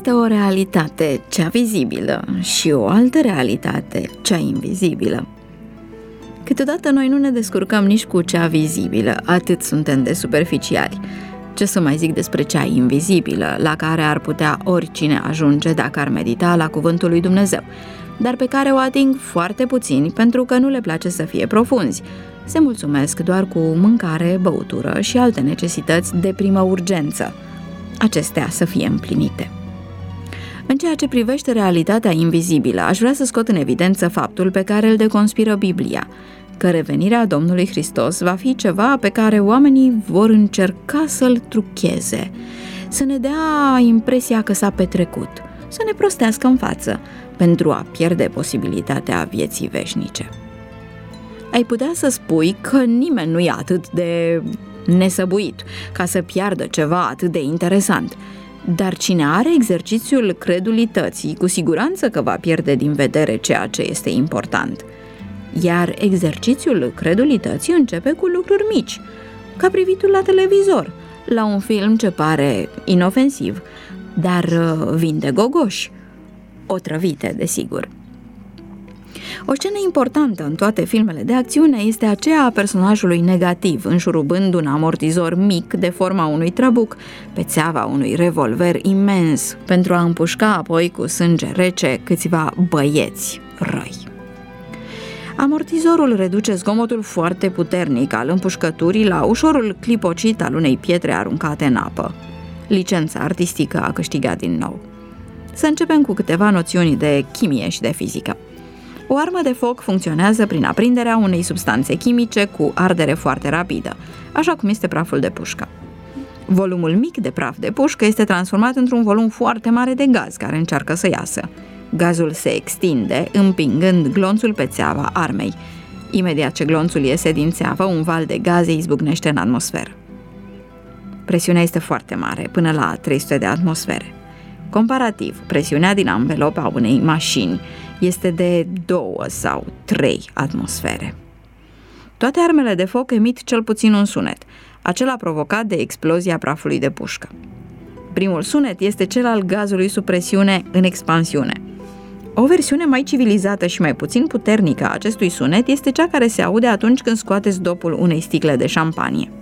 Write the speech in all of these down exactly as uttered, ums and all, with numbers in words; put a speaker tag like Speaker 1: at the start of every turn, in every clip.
Speaker 1: Există o realitate, cea vizibilă, și o altă realitate, cea invizibilă. Câteodată noi nu ne descurcăm nici cu cea vizibilă, atât suntem de superficiali. Ce să mai zic despre cea invizibilă, la care ar putea oricine ajunge dacă ar medita la cuvântul lui Dumnezeu, dar pe care o ating foarte puțini pentru că nu le place să fie profunzi. Se mulțumesc doar cu mâncare, băutură și alte necesități de primă urgență. Acestea să fie împlinite. În ceea ce privește realitatea invizibilă, aș vrea să scot în evidență faptul pe care îl deconspiră Biblia, că revenirea Domnului Hristos va fi ceva pe care oamenii vor încerca să-l trucheze, să ne dea impresia că s-a petrecut, să ne prostească în față, pentru a pierde posibilitatea vieții veșnice. Ai putea să spui că nimeni nu e atât de nesăbuit ca să piardă ceva atât de interesant, dar cine are exercițiul credulității, cu siguranță că va pierde din vedere ceea ce este important. Iar exercițiul credulității începe cu lucruri mici, ca privitul la televizor, la un film ce pare inofensiv, dar vinde gogoși, otrăvite, desigur. O scenă importantă în toate filmele de acțiune este aceea a personajului negativ, înșurubând un amortizor mic de forma unui trăbuc pe țeava unui revolver imens, pentru a împușca apoi cu sânge rece câțiva băieți răi. Amortizorul reduce zgomotul foarte puternic al împușcăturii la ușorul clipocit al unei pietre aruncate în apă. Licența artistică a câștigat din nou. Să începem cu câteva noțiuni de chimie și de fizică. O armă de foc funcționează prin aprinderea unei substanțe chimice cu ardere foarte rapidă, așa cum este praful de pușcă. Volumul mic de praf de pușcă este transformat într-un volum foarte mare de gaz care încearcă să iasă. Gazul se extinde, împingând glonțul pe țeava armei. Imediat ce glonțul iese din țeavă, un val de gaze izbucnește în atmosferă. Presiunea este foarte mare, până la trei sute de atmosfere. Comparativ, presiunea din anvelopa unei mașini este de două sau trei atmosfere. Toate armele de foc emit cel puțin un sunet, acela provocat de explozia prafului de pușcă. Primul sunet este cel al gazului sub presiune în expansiune. O versiune mai civilizată și mai puțin puternică a acestui sunet este cea care se aude atunci când scoateți dopul unei sticle de șampanie.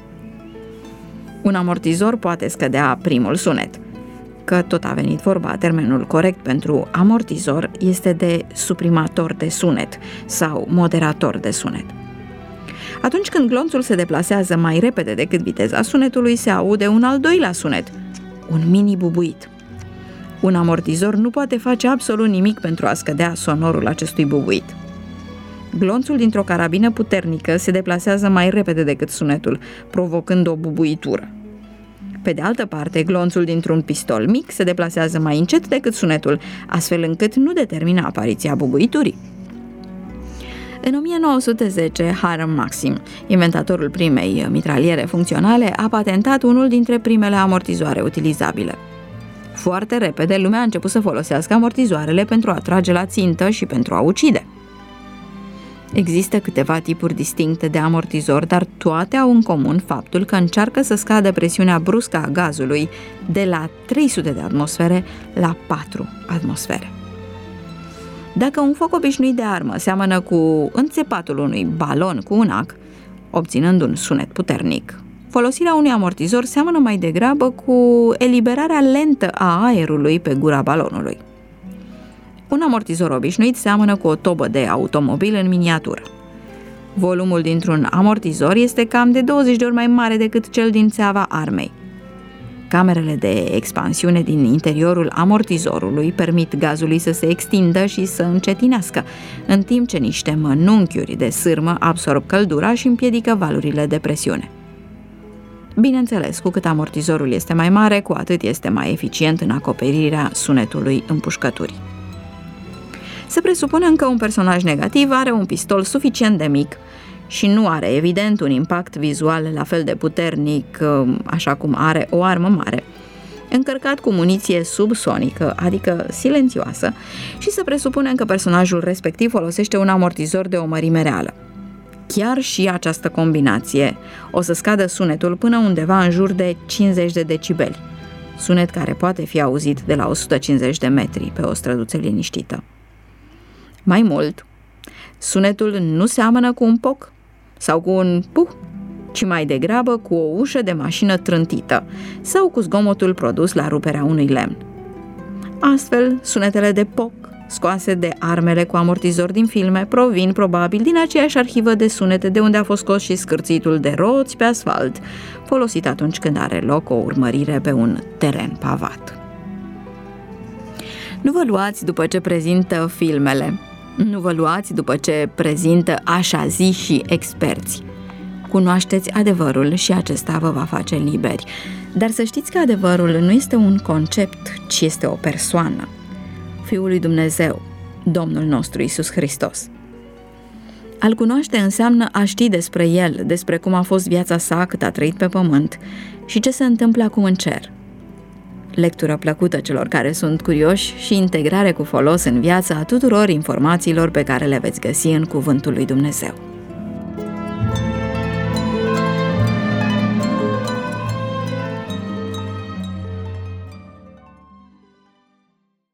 Speaker 1: Un amortizor poate scădea primul sunet. Că tot a venit vorba, termenul corect pentru amortizor este de suprimator de sunet sau moderator de sunet. Atunci când glonțul se deplasează mai repede decât viteza sunetului, se aude un al doilea sunet, un mini bubuit. Un amortizor nu poate face absolut nimic pentru a scădea sonorul acestui bubuit. Glonțul dintr-o carabină puternică se deplasează mai repede decât sunetul, provocând o bubuitură. Pe de altă parte, glonțul dintr-un pistol mic se deplasează mai încet decât sunetul, astfel încât nu determină apariția bubuiturii. În o mie nouă sute zece, Hiram Maxim, inventatorul primei mitraliere funcționale, a patentat unul dintre primele amortizoare utilizabile. Foarte repede, lumea a început să folosească amortizoarele pentru a trage la țintă și pentru a ucide. Există câteva tipuri distincte de amortizor, dar toate au în comun faptul că încearcă să scadă presiunea bruscă a gazului de la trei sute de atmosfere la patru atmosfere. Dacă un foc obișnuit de armă seamănă cu înțepatul unui balon cu un ac, obținând un sunet puternic, folosirea unui amortizor seamănă mai degrabă cu eliberarea lentă a aerului pe gura balonului. Un amortizor obișnuit seamănă cu o tobă de automobil în miniatură. Volumul dintr-un amortizor este cam de douăzeci de ori mai mare decât cel din țeava armei. Camerele de expansiune din interiorul amortizorului permit gazului să se extindă și să încetinească, în timp ce niște mănunchiuri de sârmă absorb căldura și împiedică valurile de presiune. Bineînțeles, cu cât amortizorul este mai mare, cu atât este mai eficient în acoperirea sunetului împușcăturii. Se presupune că un personaj negativ are un pistol suficient de mic și nu are, evident, un impact vizual la fel de puternic, așa cum are o armă mare, încărcat cu muniție subsonică, adică silențioasă, și se presupune că personajul respectiv folosește un amortizor de o mărime reală. Chiar și această combinație o să scadă sunetul până undeva în jur de cincizeci de decibeli. sunet care poate fi auzit de la o sută cincizeci de metri pe o străduță liniștită. Mai mult, sunetul nu seamănă cu un poc sau cu un puh, ci mai degrabă cu o ușă de mașină trântită sau cu zgomotul produs la ruperea unui lemn. Astfel, sunetele de poc scoase de armele cu amortizori din filme provin probabil din aceeași arhivă de sunete de unde a fost scos și scârțitul de roți pe asfalt, folosit atunci când are loc o urmărire pe un teren pavat. Nu vă luați după ce prezintă filmele, nu vă luați după ce prezintă așa zi și experți. Cunoașteți adevărul și acesta vă va face liberi. Dar să știți că adevărul nu este un concept, ci este o persoană. Fiul lui Dumnezeu, Domnul nostru Iisus Hristos. A-L cunoaște înseamnă a ști despre El, despre cum a fost viața sa cât a trăit pe pământ și ce se întâmplă acum în cer. Lectură plăcută celor care sunt curioși și integrare cu folos în viața a tuturor informațiilor pe care le veți găsi în Cuvântul lui Dumnezeu.